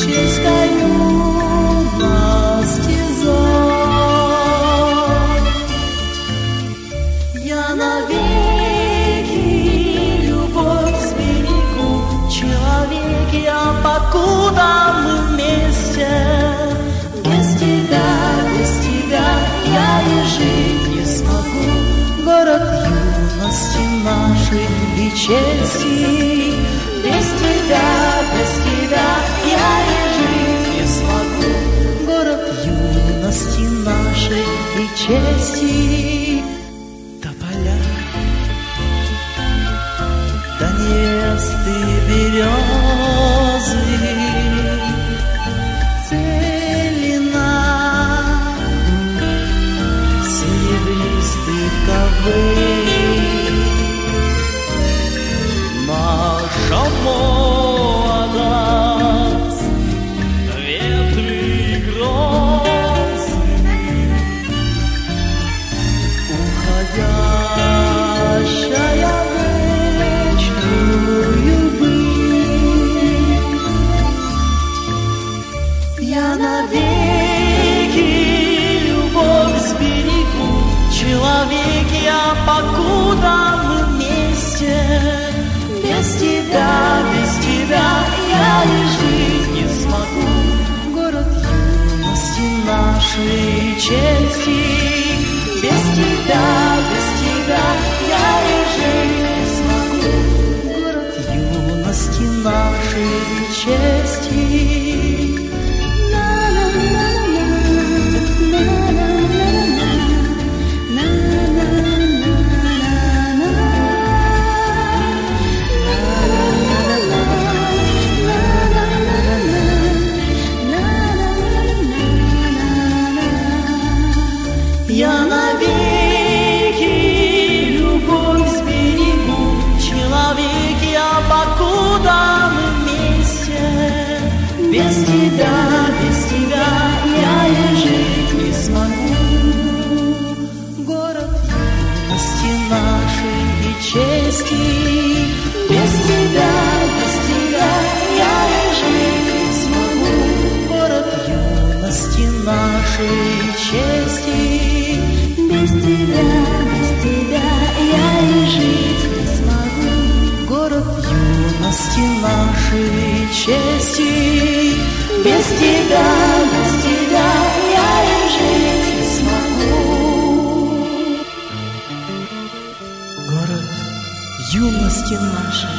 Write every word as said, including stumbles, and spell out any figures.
человеческой юности зов. Я навеки любовь сберегу, человек я, покуда мы вместе. Без тебя, без тебя я и жить не смогу. Город юности нашей и чести. Без тебя, без тебя я и жить не смогу. Город юности нашей и чести. Тополя, да невесты березы, целина серебристых ковей. Наша молодость, ветры и грозы, уходящая в вечную быль. Я навеки любовь сберегу, человек я, покуда мы вместе. Без тебя, без тебя я и жить не смогу. Город юности нашей чести. Без тебя, без тебя я и жить не смогу. Город юности нашей чести. Я навеки любовь сберегу, человек я, покуда мы вместе. Без тебя, без тебя я и жить не смогу. Город юности нашей и чести. Без тебя, без тебя я и жить не смогу. Город юности нашей чести. Без тебя, без тебя я и жить не смогу. Город юности нашей чести. Без тебя, без тебя я и жить не смогу. Город юности нашей